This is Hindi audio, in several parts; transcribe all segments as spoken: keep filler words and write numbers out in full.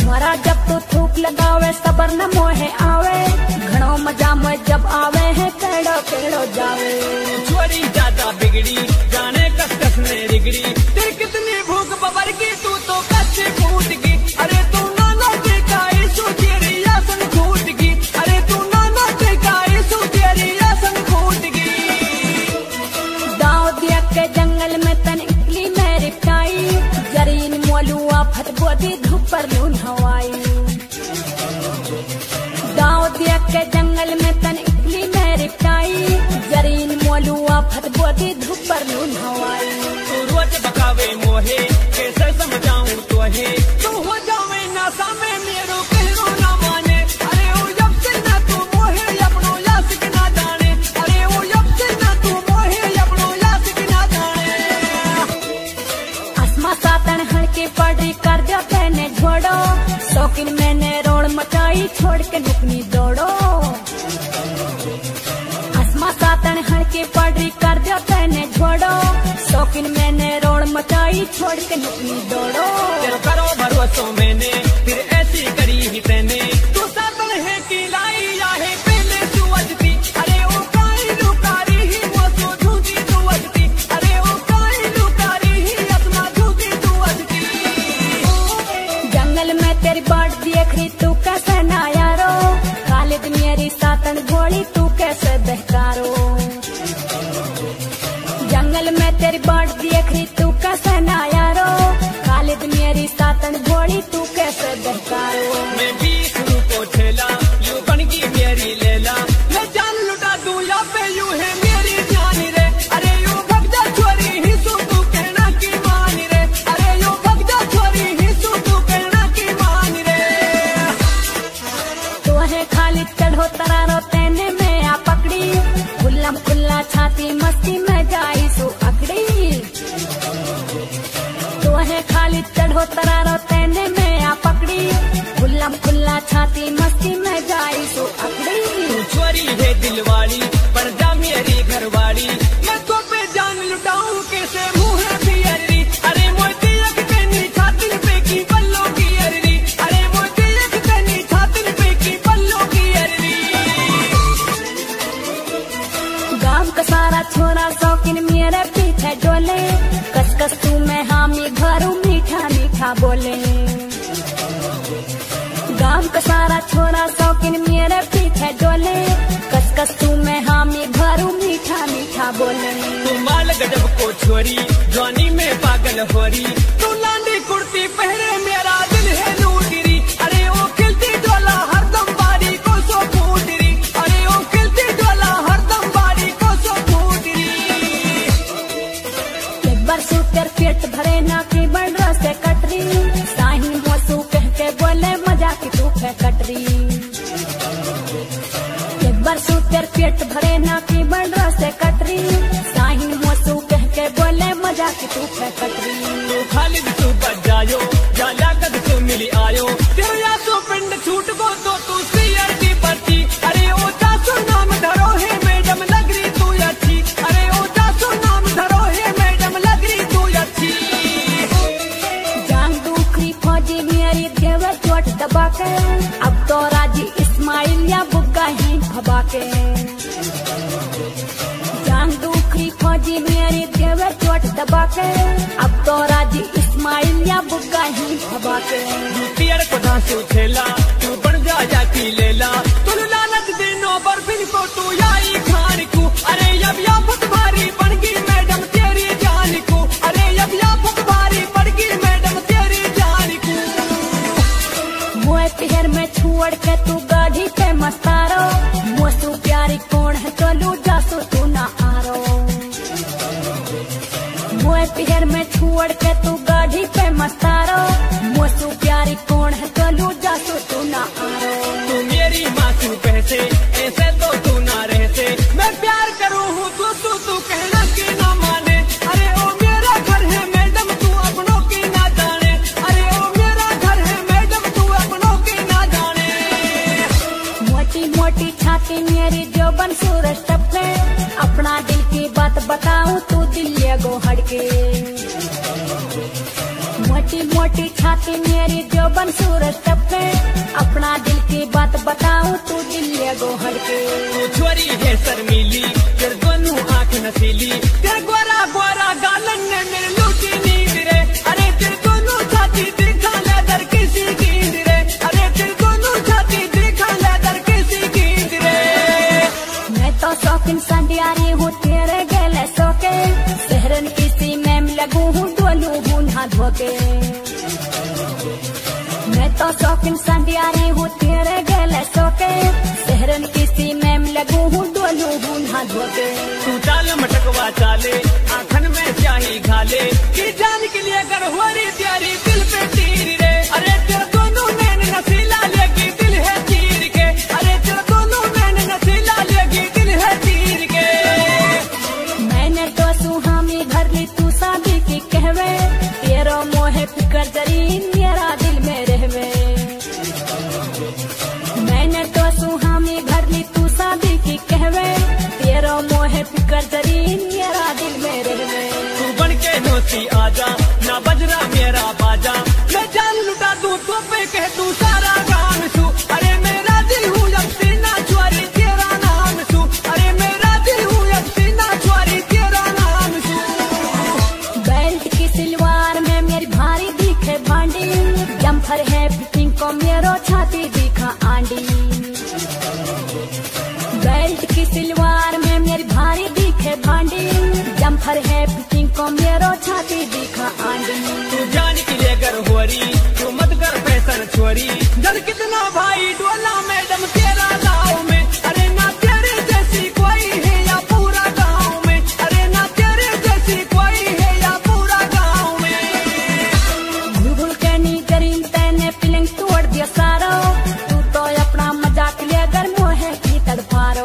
छुआरा जब तो थूक लगावे सबर न मोहे आवे घणो मजा में जब आवे है केड़ो केड़ो जावे। छोरी ज्यादा बिगड़ी जाने कस कस ने रिगड़ी तेरी कितनी भूख बबर की तू तो कच्चे फूट की। अरे तू नाना देखा इशू तेरी आसन फूट की। अरे तू नाना देखा इशू तेरी आसन फूट की। दाव दिया के जंगल में तन इकली मेरी टाई जरीन मोलुआ फत बोदी धूप पर लून हवाई। दाव दिया के जंगल में तन इकली मेरी टाई जरीन मोलुआ फत बोदी धूप पर लून हवाई। तू रोज बकावे मोहे कैसे समझाऊं तो है तू हो जावे ना सामे मेरो कहरो ना माने। अरे ओ जब से ना तू मोहे अपनो यासिक ना जाने। अरे ओ जब से ना तू मोहे अपनो यासिक ना जाने। आसमा सातन हड़के पड़ी कर दिया कहने छोड़ो शौकीन मैंने रोड मचाई छोड़ के नुकनी दौड़ो। आसमा सातन हड़के पड़ी कर दिया कहने छोड़ो शौकीन मैंने रोड मचाई छोड़ के नुकनी दौड़ो। तेरा करो भरोसो मैंने फिर ऐसी करी ही तेने तू सातन है कि लाई या है पहले तू अजती। अरे ओ काई लुकारी ही मोसो झूठी तू अजती। अरे ओ काई लुकारी ही अपना झूठी तू अजती। जंगल में तेरी बाट देख रही तू कैसे ना यारो खालिद मेरी सातन घोड़ी तू कैसे बहकारो। जंगल में तेरी बाट देख रही तू कैसे ना यारो खालिद मेरी सातन घोड़ी तू कैसे बहकारो। मैं भी शुरू को ठेला यू बन गई मेरी लेला मैं जान लुटा दूं या पे यू है मेरी जान रे। अरे यू भग जा छोरी ही सू तू कहना की मान रे। अरे यू भग जा छोरी ही सू तू कहना की मान रे। तो है खाली चढ़ो तरारो तेने में आ पकड़ी खुल्लम खुल्ला छाती मस्ती में जाई सो अकड़ी। तो है खाली चढ़ो तरारो तेने में आ पकड़ी खुल्लम खुल्ला छाती मस्ती में जाई सो अकड़ी। तू छोरी है दिलवाली पर जा मेरी घरवाली मैं तो पे जान लुटाऊं कैसे मुंह है पियरी। अरे मोती एक तेनी छाती पे की पल्लो की अररी। अरे मोती एक तेनी छाती पे की पल्लो की अररी। गांव का सारा छोरा शौकीन मेरे पीछे डोले कस कस तू मैं हामी घरों मीठा मीठा बोले। गांव का सारा छोरा शौकीन मेरे पीछे डोले कस कस तू मैं हामी घरों मीठा मीठा बोले। तू माल गजब को छोरी जवानी में पागल होरी तू लांडी कुर्ती पहरे मेरा दिल है लूटरी। अरे ओ खिलती डोला हरदम बारी को सो फूटरी। अरे ओ खिलती डोला हरदम बारी को सो फूटरी। एक बार सू तेर पेट भरे ना की बन से कटरी साही मोसू कह के बोले मजा की तू है कटरी। एक बार सू तेर पेट भरे ना की बन से कटरी साही मोसू कह के बोले मजा की तू है कटरी। तू खालिद तू बच जायो जाला कद तू मिली आयो तेरे या तो पिंड छूट को तो तू सीआर की पर्ची। अरे ओ चासू नाम धरो है मैडम लग रही तू अच्छी। अरे ओ चासू नाम धरो है मैडम लग रही तू अच्छी। जान दूखरी फौजी मेरी देवे चोट दबा के अब तो राजी इस्माइल या बुग्गा ही भबा के। जान दूखरी फौजी मेरी देवे चोट दबा के अब तो राजी इस्माइल या बुग्गा ही भबा के। पियर को धांसू ठेला तू बन जा जाती लेला तू लालच दिनों बर्फिन को तू याई खान को। अरे अब या फुट भारी पड़ गई मैडम तेरी जान को। अरे अब या फुट भारी पड़ गई मैडम तेरी जान को। मोए पहर में छोड़ के तू गाड़ी पे मस्तारो मोसू प्यारी कौन है चलू जासू तू ना आरो। मोए पहर में छोड़ के तू गाड़ी पे मस्तारो मोसू प्यारी कौन है चलू जासू तू ना आरो। तू मेरी मासू पैसे ऐसे तो तू ना रहते मैं प्यार करूँ हूँ तू तू तू कहना की ना माने। अरे ओ मेरा घर है मैडम तू अपनों की ना जाने। अरे ओ मेरा घर है मैडम तू अपनों की ना जाने। मोटी मोटी छाती मेरी जो बन सूरज टपके अपना दिल की बात बताऊं तू दिल ले गो हड़के। मोटी मोटी छाती मेरी जो बन सूरज टपके के। मैं तो शौकीन संडिया रही हूँ तेरे गले सोके, शहरन किसी में लगू हूँ डोलू हूँ ना धोके। तू चाल मटकवा चाले आखन में स्याही घाले, की जान के लिए कर हो रही प्यारी दिल पे तीर रे। अरे तेरे दोनों नैन नसीला लेगी दिल है तीर के, अरे तेरे दोनों नैन नसीला लेगी दिल है तीर के। मैंने तो सुहामी भर ली तू शादी की कहवे, तेरो मोहे फिकर जरी मेरा दिल में रहवे। मैंने तो सुहामी भर ली तू शादी की कहवे, तेरो मोहे फिकर जरी मेरा दिल में रहवे। तू बन के नोती आजा ना बजरा मेरा बाजा, मैं जान लुटा दूं तो पे कह तू सारा गान सू। अरे मेरा दिल हूँ अब सीना चुआरी तेरा नाम सू, अरे मेरा दिल हूँ अब सीना चुआरी तेरा नाम सू। बेल्ट की सिलवार में मेरी भारी दिखे भांडी, जम्फर है फिटिंग को मेरो छाती दिखा आंडी। बेल्ट की सिलवार में मेरी भारी दिखे भांडी, जम्फर है फिटिंग को मेरो छाती दिखा आंडी। तू जान के लिए कर होरी तू मत कर फैशन छोरी, जब कितना भाई डोला मैडम तेरा गाँव में। अरे ना तेरे जैसी कोई है या पूरा गाँव में, अरे ना तेरे जैसी कोई है या पूरा गाँव में। भूल भूल के नी करीन तेने फिलिंग तोड़ दिया सारो, तू तो अपना मजाक ले कर मोहे की तड़पारो।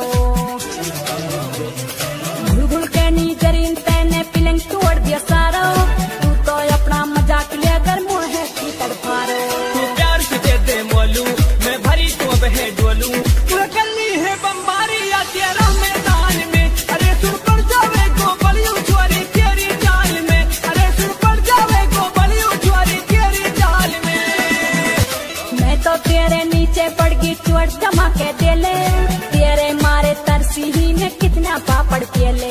भूल भूल के नी करीन तेने फिलिंग तोड़ दिया सारो, तू तो अपना मजाक ले कर मोहे की तड़पारो। तू प्यार से दे दे मोलू मैं भरी तो अब है डोलू, तू करनी है बम्बारी या तेरा मैदान में। अरे सुन पड़ जावे गो बलियो चोरी तेरी जाल में, अरे सुन पड़ जावे गो बलियो चोरी तेरी जाल में। मैं तो तेरे नीचे पड़ गई चोट जमा के देले, तेरे मारे तरसी ही में कितना पापड़ पेले।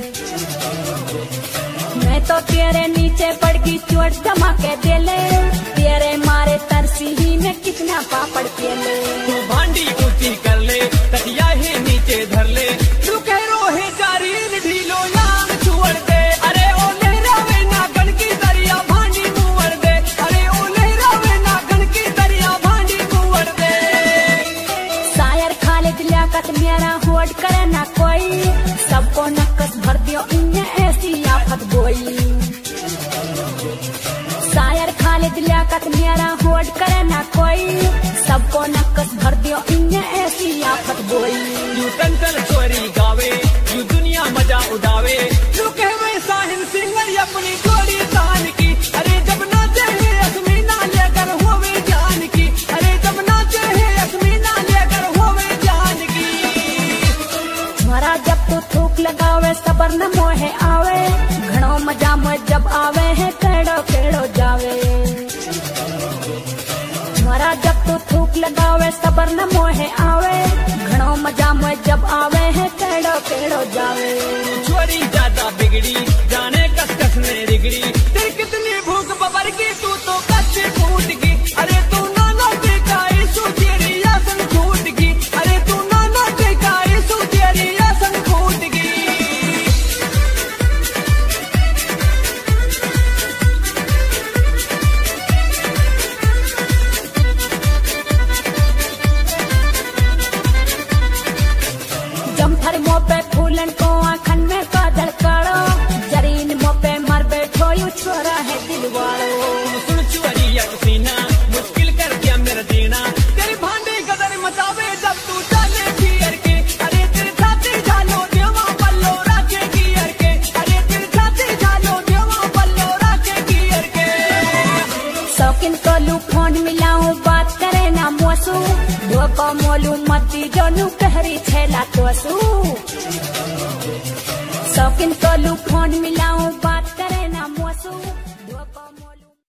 मैं तो तेरे नीचे पड़ गई चोट जमा के देले, तेरे मारे तरसी ही में कितना पापड़ पेले। तू भांडी ऊंची कर ले तकिया ही नीचे धर ले, तू कह रो है जारी ढीलो यांग छोड़ दे। अरे ओ लहरावे ना गण की दरिया भांडी मुवर दे, अरे ओ लहरावे ना गण की दरिया भांडी मुवर दे। शायर खालिद लियाकत मेरा होड़ करे ना कोई, सबको नक्कस भर दियो इन्हें ऐसी आफत बोई। शायर खालिद लियाकत मेरा होड़ करे ना कोई, सबको नक्कस भर दियो इन्हें ऐसी आफत बोई। यू टंटन चोरी गावे यू दुनिया मजा उड़ावे, तू कहवे साहिल सिंगर अपनी जोड़ी तान की। अरे जब नाचे है असमीना लेकर होवे जान की, अरे जब नाचे है असमीना लेकर होवे जान की। मारा जब तू थूक लगावे सबर न मोहे आवे, घणो मजा मोह जब आवे है केड़ो केड़ो जावे। मारा जब तू थूक लगावे सबर न मोहे आवे, घणो मजा मोह जब आवे है केड़ो केड़ो जावे। चोरी ज्यादा बिगड़ी जाने कस कस ने रिगड़ी, तेरी कितनी भूख बबर की तू तो कच्चे फूट की। अरे तू नाना देखा यीशु तेरी आसन फूट की, अरे तू नाना देखा यीशु तेरी आसन फूट की। जम्फर मोपे फूलन को आखन में काजल काड़ो, जरीन मोपे मर बैठो यू छोरा है दिल वालो। सुन चोरी सीना मुश्किल कर दिया मेरा जीना, तेरी भांडी कदर मचावे जब तू चाले पियर के। अरे तेरी छाती झालो देवा पल्लो राखे गियर के, अरे तेरी छाती झालो देवा पल्लो राखे गियर के। शौकीन को लू फोन मिलाऊं बात करे ना मोसू, धोको मोलू मती जोनू कहरी छेला तोसू। शौकीन को लू फोन मिलाऊं बात करे ना मोसू।